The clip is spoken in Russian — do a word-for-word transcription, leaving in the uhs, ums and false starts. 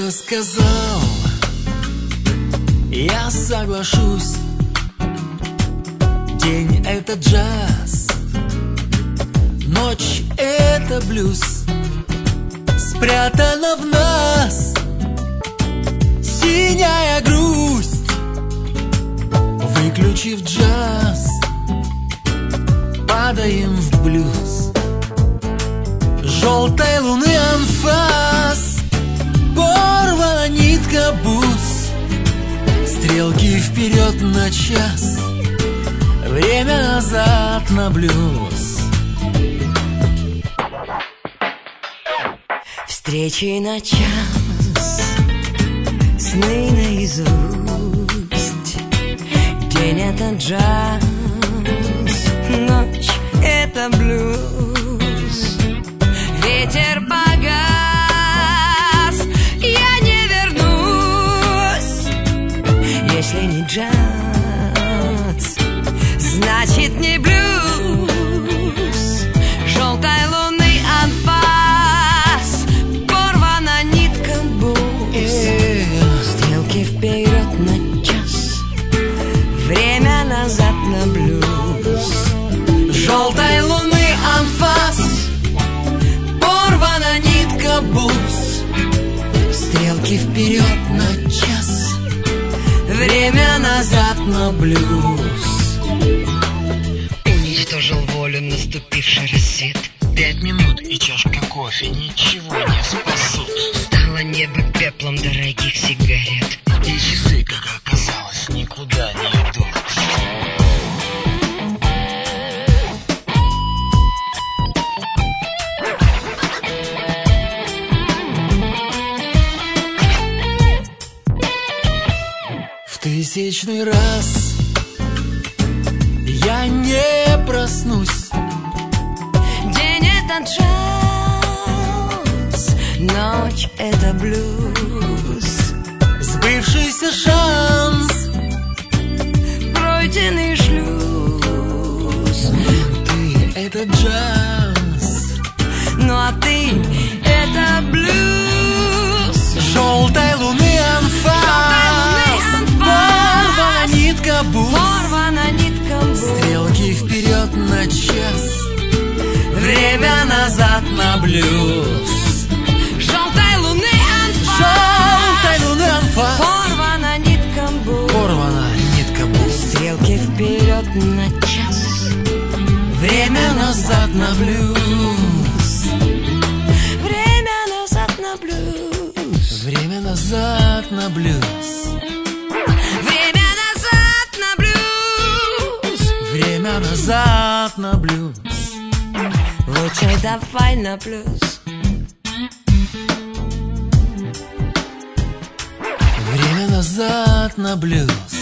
кто-то сказал, я соглашусь. День — это джаз, ночь — это блюз. Спрятана в нас синяя грусть. Выключив джаз, падаем в блюз. Желтой луны анфас, порвана нитка бус. Стрелки вперед на час, время назад на блюз. Встречи на час, сны наизусть. День — это джаз, ночь — это блюз. Ветер погас, я не вернусь. Если не джаз, значит не блюз. Желтой луны анфас, порвана нитка бус. Стрелки вперед на час, время назад на блюз. Желтой луны анфас, порвана нитка бус. Стрелки вперед на час, время назад на блюз. Уничтожил волю наступивший рассвет. Пять минут и чашка кофе ничего не спасут. Стало небо пеплом дорогих сигарет. И часы, как оказалось, никуда не идут. В тысячный раз я не проснусь. День — это джаз, ночь — это блюз. Сбывшийся шанс, Пройденный шлюз. ты — это джаз, Ну а ты — это блюз. желтой луны анфас, порвана нитка бус. Порвана нитка бус. Стрелки вперед на час, время назад на блюз. Желтой луны анфас, Желтой луны анфас, порвана нитка бус. порвана нитка бус. Стрелки вперед на час, Время назад на блюз. время назад на блюз. Время назад на блюз. Время назад на блюз. Время назад на блюз. Лучше давай на плюс. Время назад на блюз.